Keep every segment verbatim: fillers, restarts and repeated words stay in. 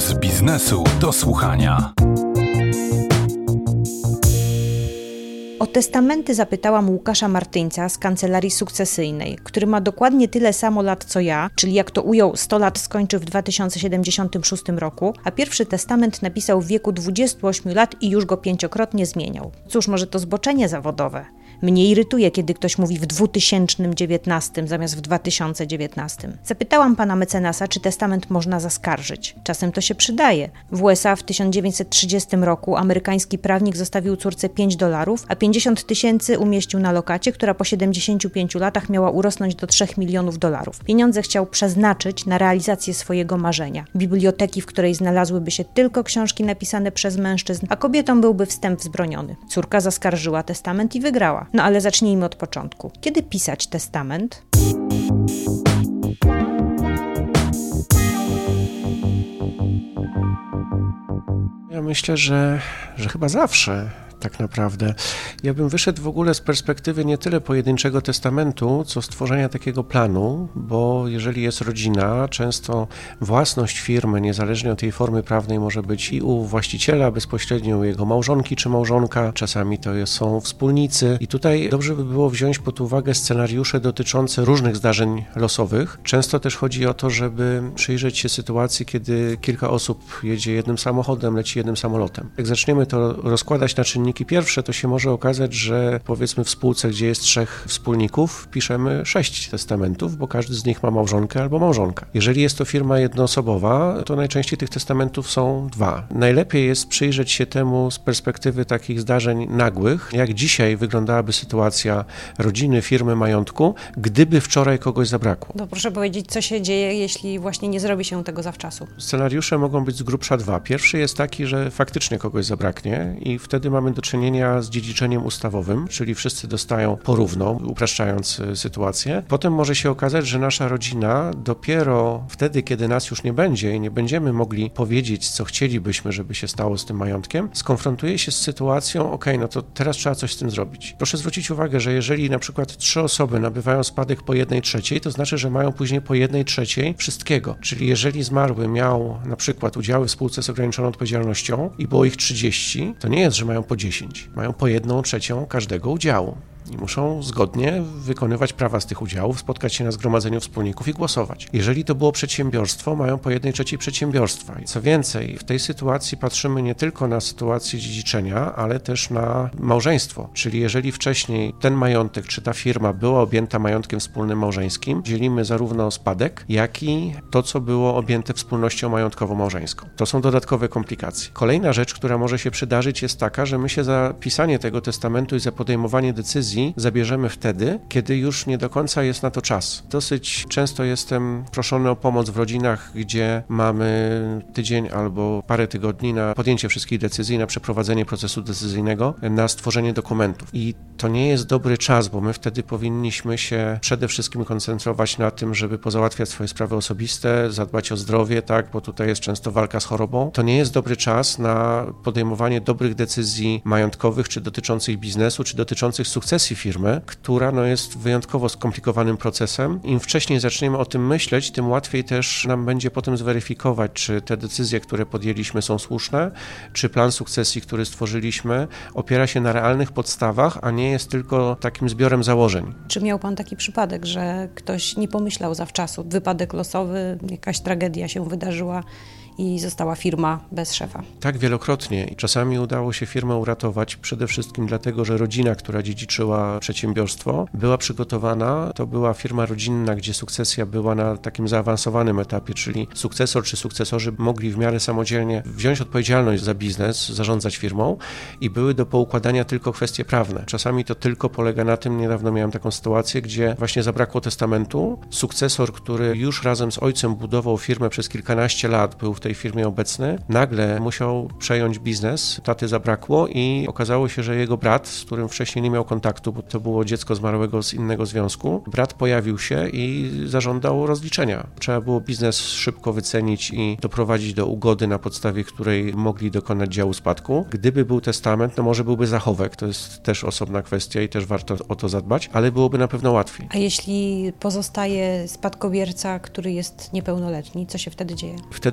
Z biznesu do słuchania. O testamenty zapytałam Łukasza Martyńca z Kancelarii Sukcesyjnej, który ma dokładnie tyle samo lat co ja, czyli jak to ujął, sto lat skończył w dwa tysiące siedemdziesiątym szóstym roku, a pierwszy testament napisał w wieku dwudziestu ośmiu lat i już go pięciokrotnie zmieniał. Cóż, może to zboczenie zawodowe. Mnie irytuje, kiedy ktoś mówi w dwa tysiące dziewiętnastym zamiast w dwa tysiące dziewiętnastym. Zapytałam pana mecenasa, czy testament można zaskarżyć. Czasem to się przydaje. W U S A w tysiąc dziewięćset trzydziestym roku amerykański prawnik zostawił córce pięć dolarów, a pięćdziesiąt tysięcy umieścił na lokacie, która po siedemdziesięciu pięciu latach miała urosnąć do trzech milionów dolarów. Pieniądze chciał przeznaczyć na realizację swojego marzenia. Biblioteki, w której znalazłyby się tylko książki napisane przez mężczyzn, a kobietom byłby wstęp wzbroniony. Córka zaskarżyła testament i wygrała. No ale zacznijmy od początku. Kiedy pisać testament? Ja myślę, że, że chyba zawsze. Tak naprawdę. Ja bym wyszedł w ogóle z perspektywy nie tyle pojedynczego testamentu, co stworzenia takiego planu, bo jeżeli jest rodzina, często własność firmy, niezależnie od tej formy prawnej, może być i u właściciela, bezpośrednio u jego małżonki czy małżonka, czasami to są wspólnicy i tutaj dobrze by było wziąć pod uwagę scenariusze dotyczące różnych zdarzeń losowych. Często też chodzi o to, żeby przyjrzeć się sytuacji, kiedy kilka osób jedzie jednym samochodem, leci jednym samolotem. Jak zaczniemy to rozkładać na czynniki pierwsze, to się może okazać, że powiedzmy w spółce, gdzie jest trzech wspólników, piszemy sześć testamentów, bo każdy z nich ma małżonkę albo małżonka. Jeżeli jest to firma jednoosobowa, to najczęściej tych testamentów są dwa. Najlepiej jest przyjrzeć się temu z perspektywy takich zdarzeń nagłych, jak dzisiaj wyglądałaby sytuacja rodziny, firmy, majątku, gdyby wczoraj kogoś zabrakło. No proszę powiedzieć, co się dzieje, jeśli właśnie nie zrobi się tego zawczasu? Scenariusze mogą być z grubsza dwa. Pierwszy jest taki, że faktycznie kogoś zabraknie i wtedy mamy do czynienia z dziedziczeniem ustawowym, czyli wszyscy dostają porówno, upraszczając sytuację. Potem może się okazać, że nasza rodzina dopiero wtedy, kiedy nas już nie będzie i nie będziemy mogli powiedzieć, co chcielibyśmy, żeby się stało z tym majątkiem, skonfrontuje się z sytuacją, ok, no to teraz trzeba coś z tym zrobić. Proszę zwrócić uwagę, że jeżeli na przykład trzy osoby nabywają spadek po jednej trzeciej, to znaczy, że mają później po jednej trzeciej wszystkiego. Czyli jeżeli zmarły miał na przykład udziały w spółce z ograniczoną odpowiedzialnością i było ich trzydzieści, to nie jest, że mają po dziesięć. Mają po jedną trzecią każdego udziału. I muszą zgodnie wykonywać prawa z tych udziałów, spotkać się na zgromadzeniu wspólników i głosować. Jeżeli to było przedsiębiorstwo, mają po jednej trzeciej przedsiębiorstwa. I co więcej, w tej sytuacji patrzymy nie tylko na sytuację dziedziczenia, ale też na małżeństwo. Czyli jeżeli wcześniej ten majątek czy ta firma była objęta majątkiem wspólnym małżeńskim, dzielimy zarówno spadek, jak i to, co było objęte wspólnością majątkową małżeńską. To są dodatkowe komplikacje. Kolejna rzecz, która może się przydarzyć, jest taka, że my się za pisanie tego testamentu i za podejmowanie decyzji zabierzemy wtedy, kiedy już nie do końca jest na to czas. Dosyć często jestem proszony o pomoc w rodzinach, gdzie mamy tydzień albo parę tygodni na podjęcie wszystkich decyzji, na przeprowadzenie procesu decyzyjnego, na stworzenie dokumentów. I to nie jest dobry czas, bo my wtedy powinniśmy się przede wszystkim koncentrować na tym, żeby pozałatwiać swoje sprawy osobiste, zadbać o zdrowie, tak, bo tutaj jest często walka z chorobą. To nie jest dobry czas na podejmowanie dobrych decyzji majątkowych, czy dotyczących biznesu, czy dotyczących sukcesji firmy, która no, jest wyjątkowo skomplikowanym procesem. Im wcześniej zaczniemy o tym myśleć, tym łatwiej też nam będzie potem zweryfikować, czy te decyzje, które podjęliśmy, są słuszne, czy plan sukcesji, który stworzyliśmy, opiera się na realnych podstawach, a nie jest tylko takim zbiorem założeń. Czy miał pan taki przypadek, że ktoś nie pomyślał zawczasu, wypadek losowy, jakaś tragedia się wydarzyła i została firma bez szefa? Tak, wielokrotnie. Czasami udało się firmę uratować przede wszystkim dlatego, że rodzina, która dziedziczyła przedsiębiorstwo, była przygotowana. To była firma rodzinna, gdzie sukcesja była na takim zaawansowanym etapie, czyli sukcesor czy sukcesorzy mogli w miarę samodzielnie wziąć odpowiedzialność za biznes, zarządzać firmą i były do poukładania tylko kwestie prawne. Czasami to tylko polega na tym, niedawno miałem taką sytuację, gdzie właśnie zabrakło testamentu. Sukcesor, który już razem z ojcem budował firmę przez kilkanaście lat, był w tej firmie obecny, nagle musiał przejąć biznes, taty zabrakło i okazało się, że jego brat, z którym wcześniej nie miał kontaktu, bo to było dziecko zmarłego z innego związku, brat pojawił się i zażądał rozliczenia. Trzeba było biznes szybko wycenić i doprowadzić do ugody, na podstawie której mogli dokonać działu spadku. Gdyby był testament, no może byłby zachowek, to jest też osobna kwestia i też warto o to zadbać, ale byłoby na pewno łatwiej. A jeśli pozostaje spadkobierca, który jest niepełnoletni, co się wtedy dzieje? Wtedy sytuacja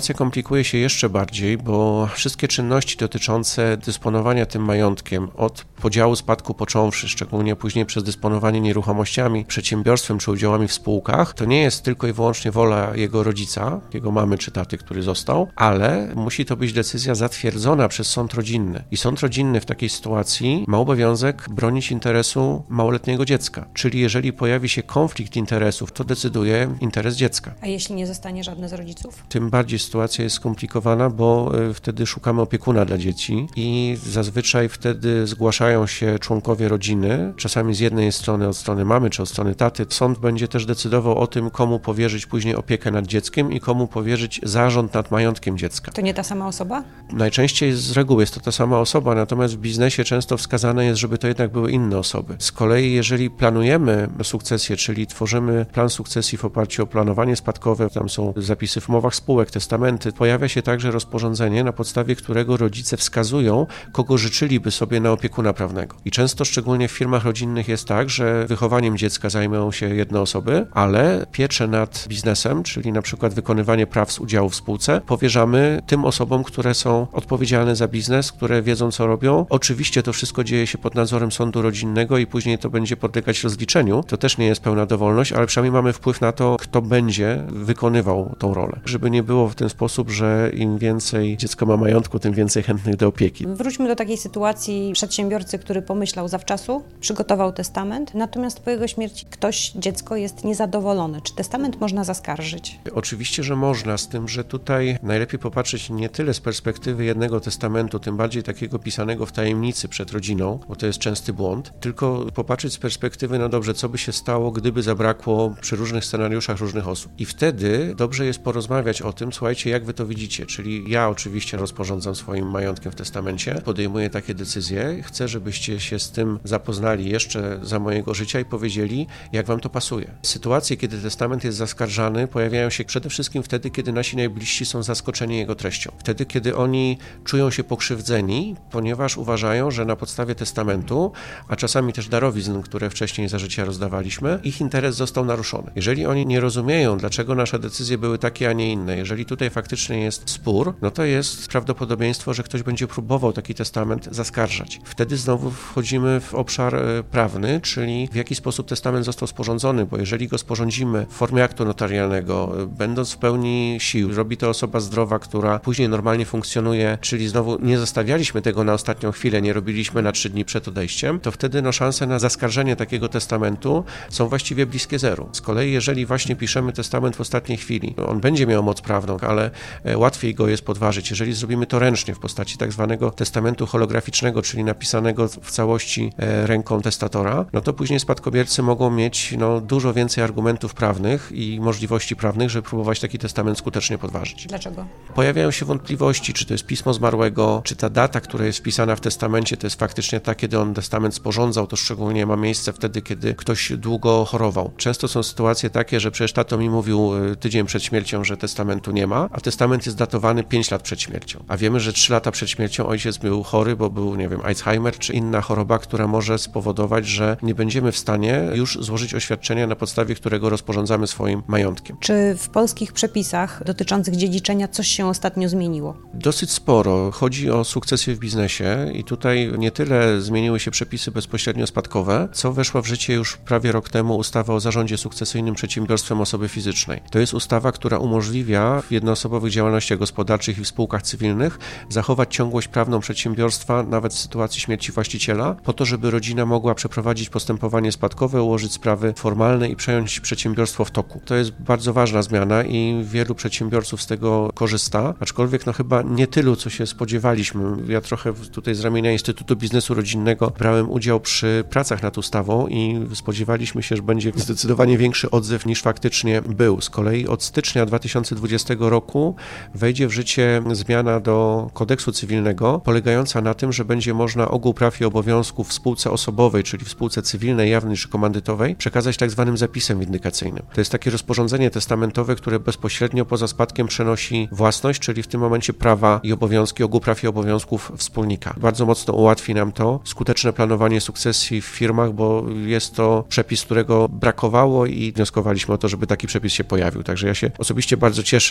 sytuacja komplikuje się jeszcze bardziej, bo wszystkie czynności dotyczące dysponowania tym majątkiem, od podziału spadku począwszy, szczególnie później przez dysponowanie nieruchomościami, przedsiębiorstwem czy udziałami w spółkach, to nie jest tylko i wyłącznie wola jego rodzica, jego mamy czy taty, który został, ale musi to być decyzja zatwierdzona przez sąd rodzinny. I sąd rodzinny w takiej sytuacji ma obowiązek bronić interesu małoletniego dziecka. Czyli jeżeli pojawi się konflikt interesów, to decyduje interes dziecka. A jeśli nie zostanie żadne z rodziców? Tym bardziej sytuacja jest skomplikowana, bo wtedy szukamy opiekuna dla dzieci i zazwyczaj wtedy zgłaszają się członkowie rodziny, czasami z jednej strony od strony mamy czy od strony taty. Sąd będzie też decydował o tym, komu powierzyć później opiekę nad dzieckiem i komu powierzyć zarząd nad majątkiem dziecka. To nie ta sama osoba? Najczęściej z reguły jest to ta sama osoba, natomiast w biznesie często wskazane jest, żeby to jednak były inne osoby. Z kolei jeżeli planujemy sukcesję, czyli tworzymy plan sukcesji w oparciu o planowanie spadkowe, tam są zapisy w umowach spółek, testamenty, pojawia się także rozporządzenie, na podstawie którego rodzice wskazują, kogo życzyliby sobie na opiekuna prawnego. I często, szczególnie w firmach rodzinnych jest tak, że wychowaniem dziecka zajmują się jedne osoby, ale pieczę nad biznesem, czyli na przykład wykonywanie praw z udziału w spółce, powierzamy tym osobom, które są odpowiedzialne za biznes, które wiedzą, co robią. Oczywiście to wszystko dzieje się pod nadzorem sądu rodzinnego i później to będzie podlegać rozliczeniu. To też nie jest pełna dowolność, ale przynajmniej mamy wpływ na to, kto będzie wykonywał tą rolę. Żeby nie było w ten sposób, że im więcej dziecko ma majątku, tym więcej chętnych do opieki. Wróćmy do takiej sytuacji przedsiębiorcy, który pomyślał zawczasu, przygotował testament, natomiast po jego śmierci ktoś, dziecko jest niezadowolone. Czy testament można zaskarżyć? Oczywiście, że można, z tym, że tutaj najlepiej popatrzeć nie tyle z perspektywy jednego testamentu, tym bardziej takiego pisanego w tajemnicy przed rodziną, bo to jest częsty błąd, tylko popatrzeć z perspektywy, no dobrze, co by się stało, gdyby zabrakło przy różnych scenariuszach różnych osób. I wtedy dobrze jest porozmawiać o tym, słuchajcie, jak wy to widzicie, czyli ja oczywiście rozporządzam swoim majątkiem w testamencie, podejmuję takie decyzje, chcę, żebyście się z tym zapoznali jeszcze za mojego życia i powiedzieli, jak wam to pasuje. Sytuacje, kiedy testament jest zaskarżany, pojawiają się przede wszystkim wtedy, kiedy nasi najbliżsi są zaskoczeni jego treścią. Wtedy, kiedy oni czują się pokrzywdzeni, ponieważ uważają, że na podstawie testamentu, a czasami też darowizn, które wcześniej za życia rozdawaliśmy, ich interes został naruszony. Jeżeli oni nie rozumieją, dlaczego nasze decyzje były takie, a nie inne, jeżeli tutaj faktycznie jest spór, no to jest prawdopodobieństwo, że ktoś będzie próbował taki testament zaskarżać. Wtedy znowu wchodzimy w obszar prawny, czyli w jaki sposób testament został sporządzony, bo jeżeli go sporządzimy w formie aktu notarialnego, będąc w pełni sił, robi to osoba zdrowa, która później normalnie funkcjonuje, czyli znowu nie zostawialiśmy tego na ostatnią chwilę, nie robiliśmy na trzy dni przed odejściem, to wtedy no, szanse na zaskarżenie takiego testamentu są właściwie bliskie zeru. Z kolei jeżeli właśnie piszemy testament w ostatniej chwili, on będzie miał moc prawną, ale łatwiej go jest podważyć, jeżeli zrobimy to ręcznie w postaci tak zwanego testamentu holograficznego, czyli napisanego w całości ręką testatora, no to później spadkobiercy mogą mieć no, dużo więcej argumentów prawnych i możliwości prawnych, żeby próbować taki testament skutecznie podważyć. Dlaczego? Pojawiają się wątpliwości, czy to jest pismo zmarłego, czy ta data, która jest wpisana w testamencie, to jest faktycznie ta, kiedy on testament sporządzał, to szczególnie ma miejsce wtedy, kiedy ktoś długo chorował. Często są sytuacje takie, że przecież tato mi mówił tydzień przed śmiercią, że testamentu nie ma, a testament jest datowany pięć lat przed śmiercią. A wiemy, że trzy lata przed śmiercią ojciec był chory, bo był, nie wiem, Alzheimer, czy inna choroba, która może spowodować, że nie będziemy w stanie już złożyć oświadczenia, na podstawie którego rozporządzamy swoim majątkiem. Czy w polskich przepisach dotyczących dziedziczenia coś się ostatnio zmieniło? Dosyć sporo. Chodzi o sukcesję w biznesie i tutaj nie tyle zmieniły się przepisy bezpośrednio spadkowe, co weszła w życie już prawie rok temu ustawa o zarządzie sukcesyjnym przedsiębiorstwem osoby fizycznej. To jest ustawa, która umożliwia w jednoosobowych działalnościach gospodarczych i w spółkach cywilnych zachować ciągłość prawną przedsiębiorstwa nawet w sytuacji śmierci właściciela, po to, żeby rodzina mogła przeprowadzić postępowanie spadkowe, ułożyć sprawy formalne i przejąć przedsiębiorstwo w toku. To jest bardzo ważna zmiana i wielu przedsiębiorców z tego korzysta, aczkolwiek no chyba nie tylu, co się spodziewaliśmy. Ja trochę tutaj z ramienia Instytutu Biznesu Rodzinnego brałem udział przy pracach nad ustawą i spodziewaliśmy się, że będzie zdecydowanie większy odzew niż faktycznie był. Z kolei od stycznia dwa tysiące dwudziestego roku wejdzie w życie zmiana do kodeksu cywilnego polegająca na tym, że będzie można ogół praw i obowiązków w spółce osobowej, czyli w spółce cywilnej, jawnej czy komandytowej, przekazać tak zwanym zapisem windykacyjnym. To jest takie rozporządzenie testamentowe, które bezpośrednio poza spadkiem przenosi własność, czyli w tym momencie prawa i obowiązki, ogół praw i obowiązków wspólnika. Bardzo mocno ułatwi nam to skuteczne planowanie sukcesji w firmach, bo jest to przepis, którego brakowało i wnioskowaliśmy o to, żeby taki przepis się pojawił. Także ja się osobiście bardzo cieszę, bo mamy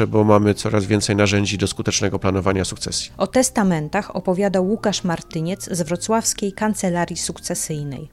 dostajemy coraz więcej narzędzi do skutecznego planowania sukcesji. O testamentach opowiadał Łukasz Martyniec z wrocławskiej Kancelarii Sukcesyjnej.